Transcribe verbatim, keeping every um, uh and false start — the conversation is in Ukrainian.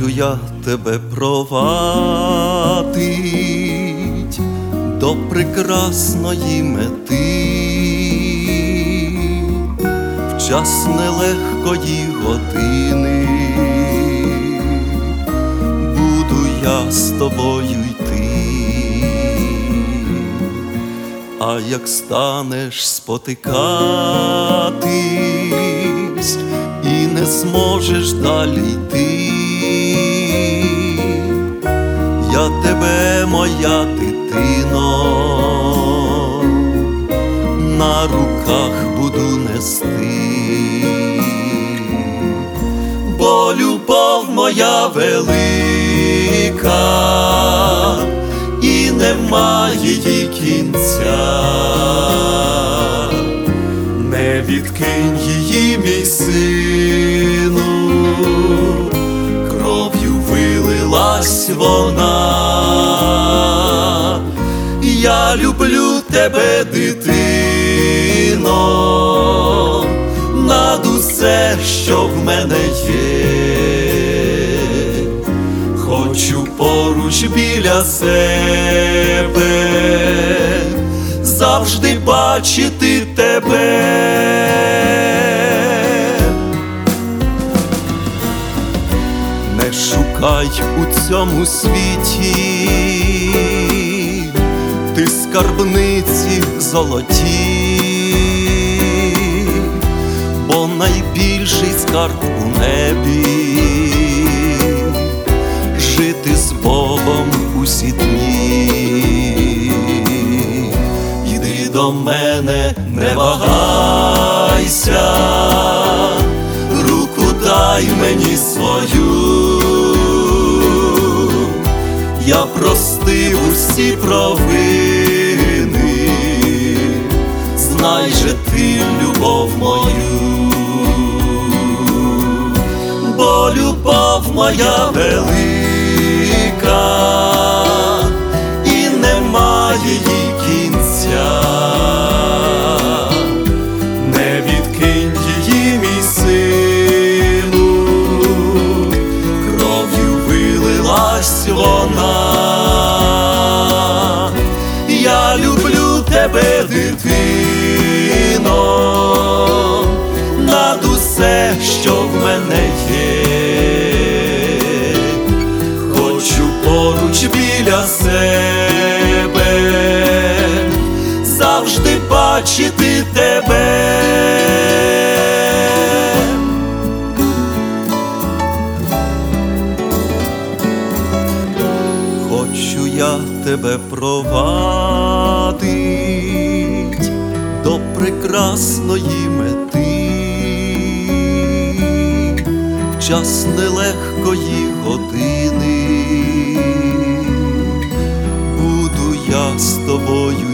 Хочу я тебе провадить до прекрасної мети, в час нелегкої години буду я з тобою йти. А як станеш спотикатись і не зможеш далі йти, я тебе, моя дитино, на руках буду нести, бо любов моя велика і немає її кінця. Не відкинь її, мій сину, кров'ю вилилась вона. Я люблю тебе, дитино, над усе, що в мене є. Хочу поруч біля себе завжди бачити тебе. Не шукай у цьому світі ти скарбниці золоті, бо найбільший скарб у небі жити з Богом усі дні. Йди до мене, не вагайся, руку дай мені свою. Я простив усі провини, знай же ти любов мою. Бо любов моя велика і немає їй кінця. Не відкинь її, мій сину, кров'ю вилилась вона. Я люблю тебе, дитино, над усе, що в мене є. Хочу поруч біля себе завжди бачити тебе. Хочу я тебе провадить до прекрасної мети, в час нелегкої години буду я з тобою